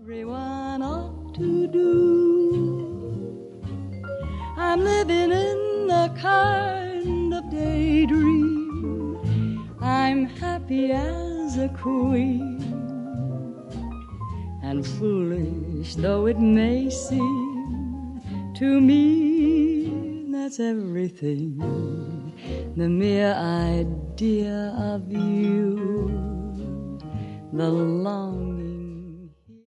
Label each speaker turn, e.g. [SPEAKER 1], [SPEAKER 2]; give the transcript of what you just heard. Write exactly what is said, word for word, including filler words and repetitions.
[SPEAKER 1] everyone ought to do. I'm living in a kind of daydream. I'm happy as a queen, and foolish though it may seem to me, that's everything. The mere idea of you, the longing